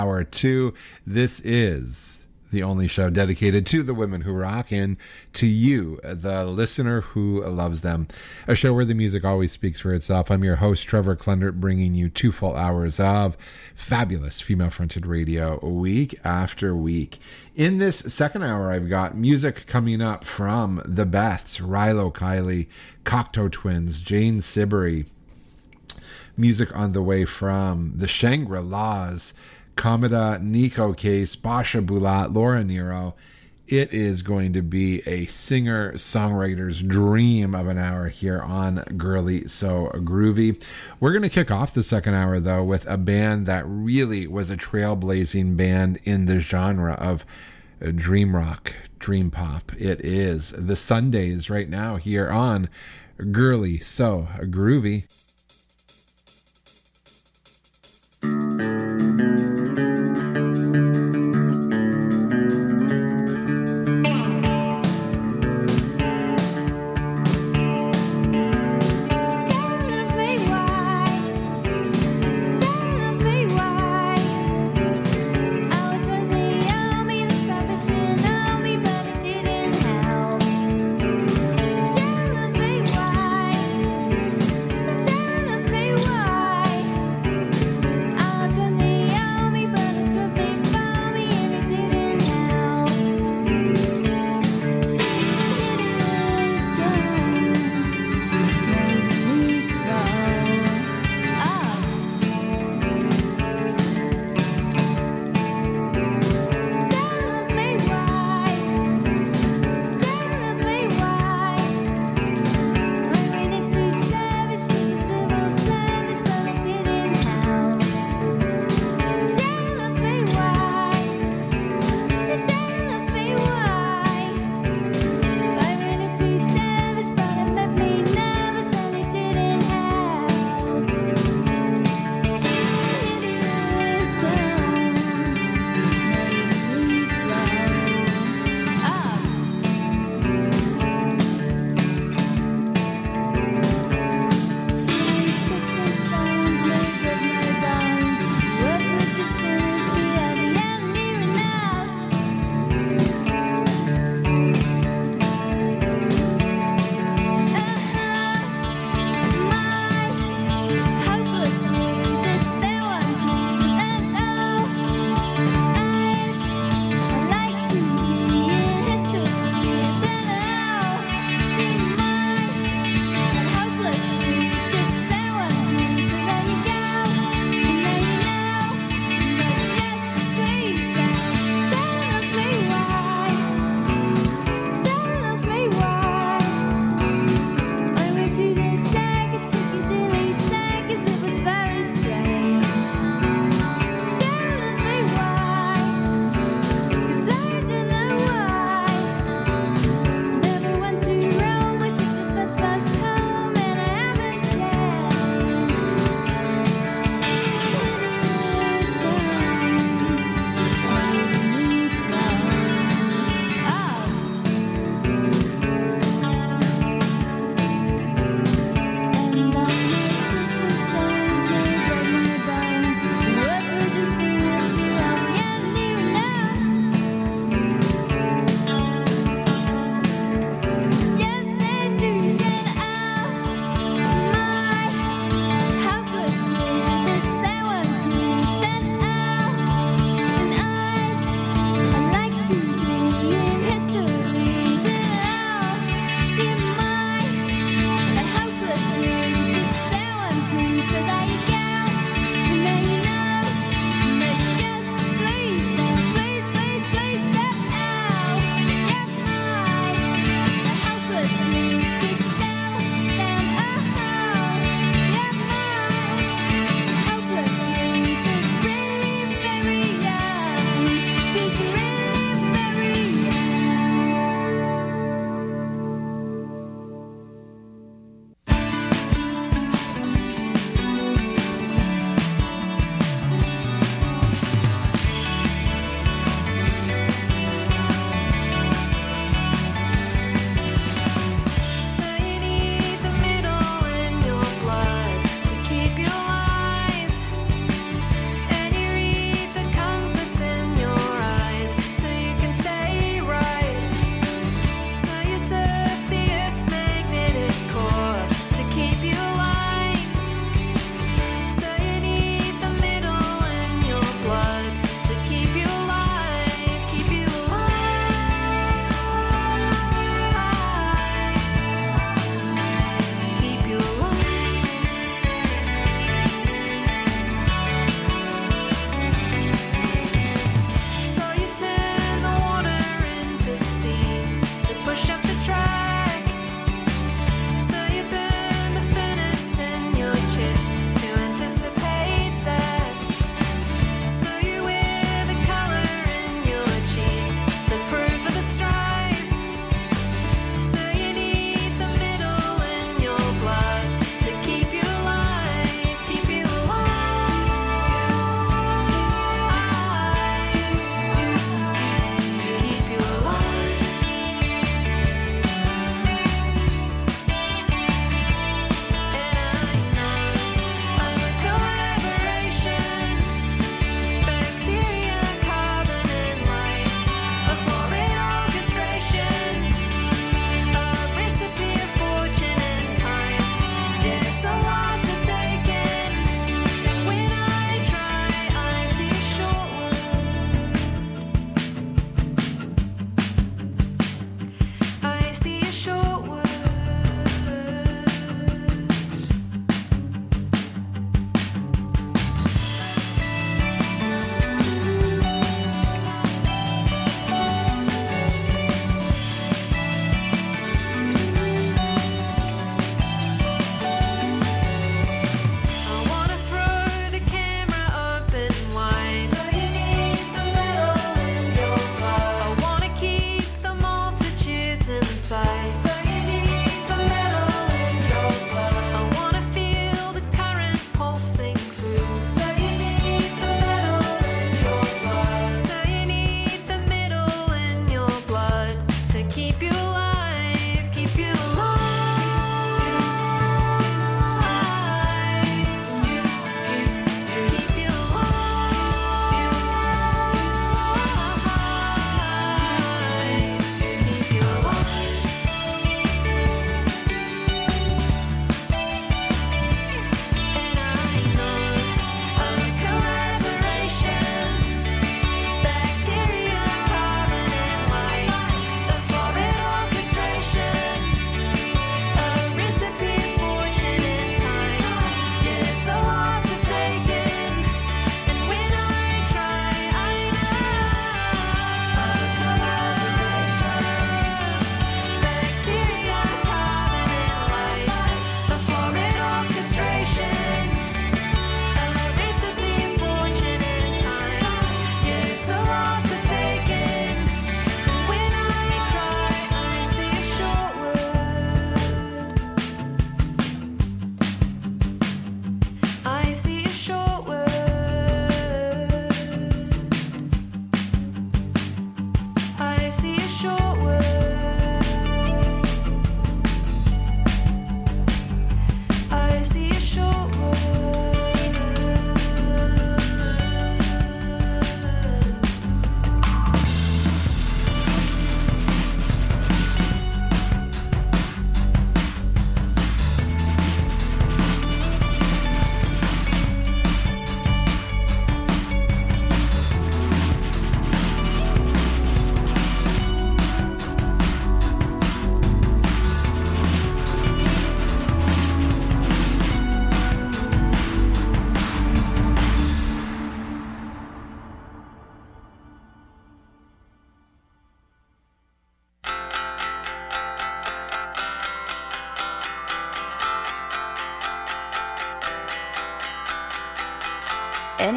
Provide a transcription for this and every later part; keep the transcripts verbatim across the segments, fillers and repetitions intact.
Hour two. This is the only show dedicated to the women who rock and to you, the listener who loves them. A show where the music always speaks for itself. I'm your host, Trevor Klendert, bringing you two full hours of fabulous female-fronted radio week after week. In this second hour, I've got music coming up from the Beths, Rilo Kiley, Cocteau Twins, Jane Siberry. Music on the way from the Shangri-Las, Kamada, Nico Case, Basha Bulat, Laura Nero. It is going to be a singer-songwriter's dream of an hour here on Girly So Groovy. We're going to kick off the second hour, though, with a band that really was a trailblazing band in the genre of dream rock, dream pop. It is the Sundays right now here on Girly So Groovy. Down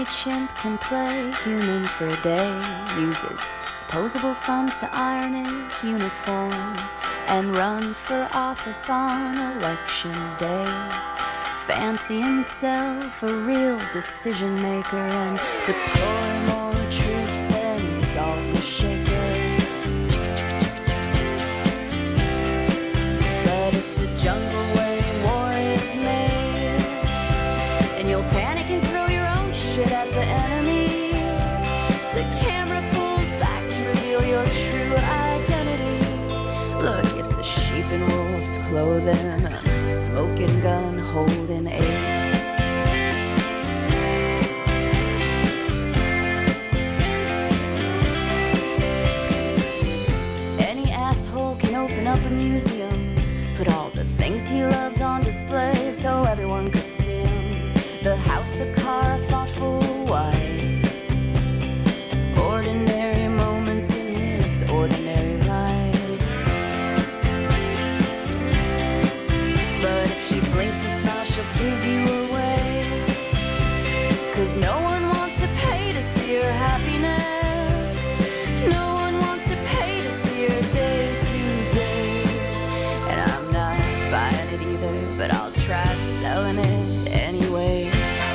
Any chimp can play human for a day, uses opposable thumbs to iron his uniform, and run for office on election day. Fancy himself a real decision maker and deploy more troops than salt and shaker. But it's a jungle where war is made, and you'll panic and throw your own shit at the enemy. The camera pulls back to reveal your true identity. Look, it's a sheep in wolf's clothing, a smoking gun holding aim. Any asshole can open up a museum, put all the things he loves on display so everyone could see him. The house, a car, a thoughtful wife, ordinary moments in his ordinary life. But if she blinks a smile, she'll give you away, 'cause no one wants to pay to see her happiness. No one wants to pay to see her day to day. And I'm not buying it either, but I'll try selling it anyway.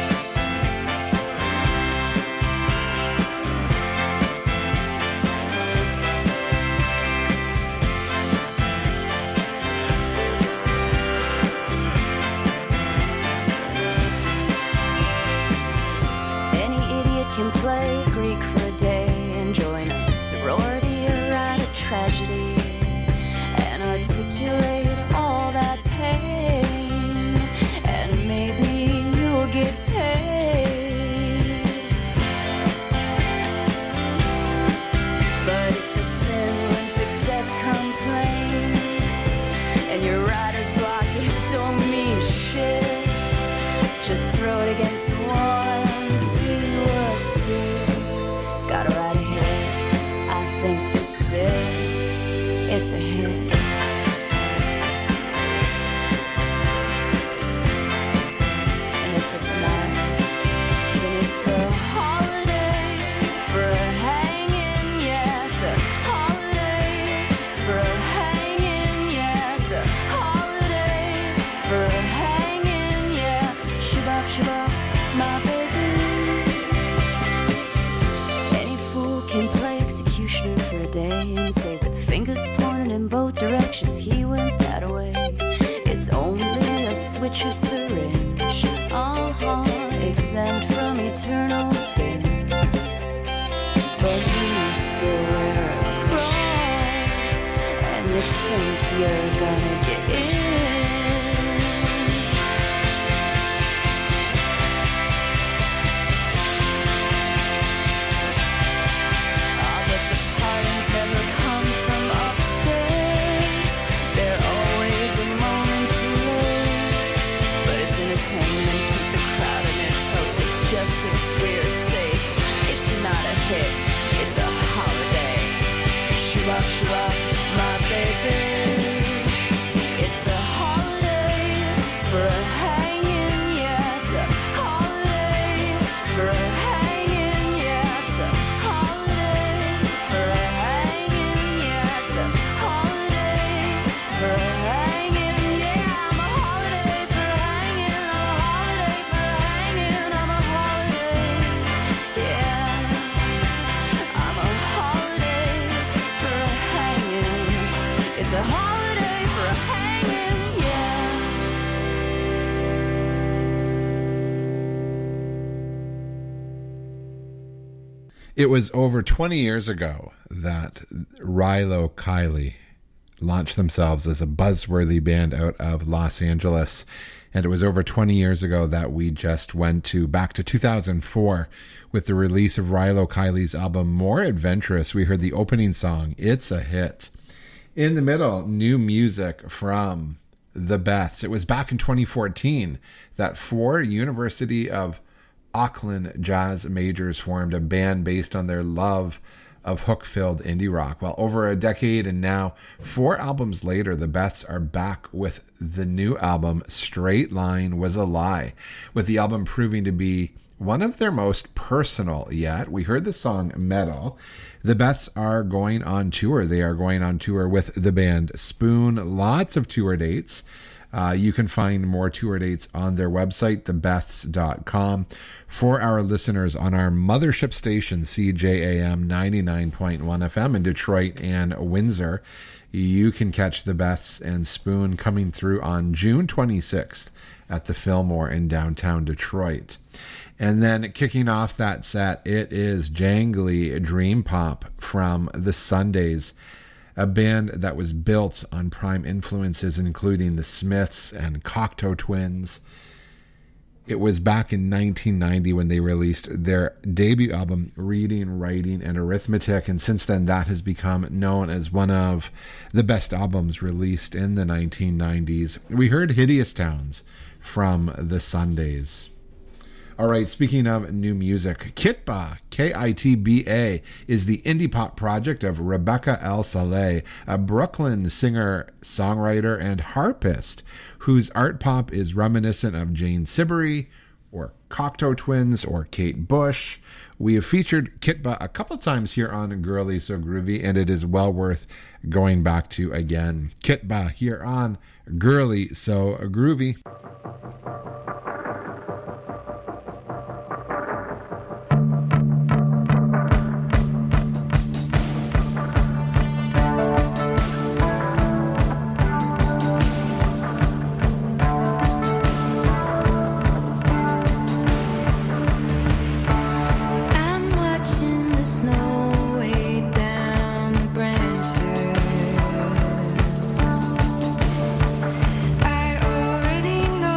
Can play Greek for a day and join a sorority or write a tragedy and articulate all that pain, and maybe you'll get paid. But it's a sin when success complains and your writer's block, it don't mean shit. Just throw it against the wall and see what sticks. Gotta write a hit, I think this is it. It's a hit. And if it's not, then it's a holiday for a hanging, yeah. It's a holiday for a hanging, yeah. It's a holiday for a hanging, yeah. Shabab, shabab, my baby. Any fool can play executioner for a day and say with fingers pointed in both directions he went that way. It's only a switch or syringe, uh-huh, exempt from eternal sins. But you still wear a cross, and you think you're gonna get in. It was over twenty years ago that Rilo Kiley launched themselves as a buzzworthy band out of Los Angeles. And it was over twenty years ago that we just went to back to two thousand four with the release of Rilo Kiley's album More Adventurous. We heard the opening song, It's a Hit. In the middle, new music from the Beths. It was back in twenty fourteen that four University of Auckland jazz majors formed a band based on their love of hook-filled indie rock. Well, over a decade and now four albums later, the Beths are back with the new album Straight Line Was a Lie, with the album proving to be one of their most personal yet. We heard the song Metal. The Beths are going on tour. They are going on tour with the band Spoon. Lots of tour dates. Uh, you can find more tour dates on their website, the beths dot com. For our listeners on our mothership station, C J A M ninety-nine point one F M in Detroit and Windsor, you can catch the Beths and Spoon coming through on June twenty-sixth at the Fillmore in downtown Detroit. And then kicking off that set, it is Jangly Dream Pop from the Sundays, a band that was built on prime influences including the Smiths and Cocteau Twins. It was back in nineteen ninety when they released their debut album, Reading, Writing, and Arithmetic, and since then that has become known as one of the best albums released in the nineteen nineties. We heard Hideous Towns from the Sundays. All right, speaking of new music, Kitba, K I T B A, is the indie pop project of Rebecca El Saleh, a Brooklyn singer, songwriter, and harpist whose art pop is reminiscent of Jane Siberry or Cocteau Twins or Kate Bush. We have featured Kitba a couple times here on Girly So Groovy, and it is well worth going back to again. Kitba here on Girly So Groovy. I already know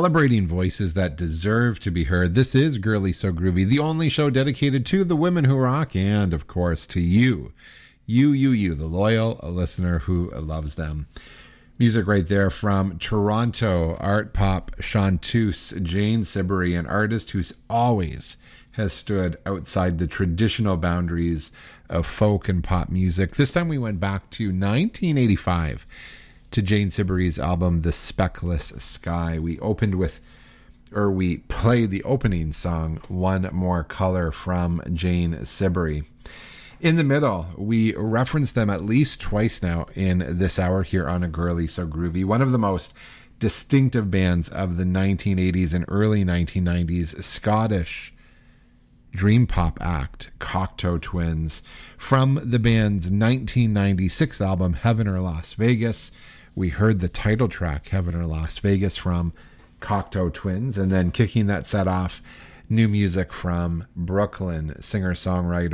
celebrating voices that deserve to be heard. This is Girly So Groovy, the only show dedicated to the women who rock and, of course, to you. You, you, you, the loyal listener who loves them. Music right there from Toronto art pop chanteuse Jane Siberry, an artist who's always has stood outside the traditional boundaries of folk and pop music. This time we went back to nineteen eighty-five to Jane Siberry's album The Speckless Sky. We opened with, or we played the opening song, One More Color from Jane Siberry. In the middle, we referenced them at least twice now in this hour here on A Girly So Groovy. One of the most distinctive bands of the nineteen eighties and early nineteen nineties, Scottish dream pop act, Cocteau Twins. From the band's nineteen ninety-six album, Heaven or Las Vegas, we heard the title track, Heaven or Las Vegas, from Cocteau Twins. And then kicking that set off, new music from Brooklyn singer-songwriter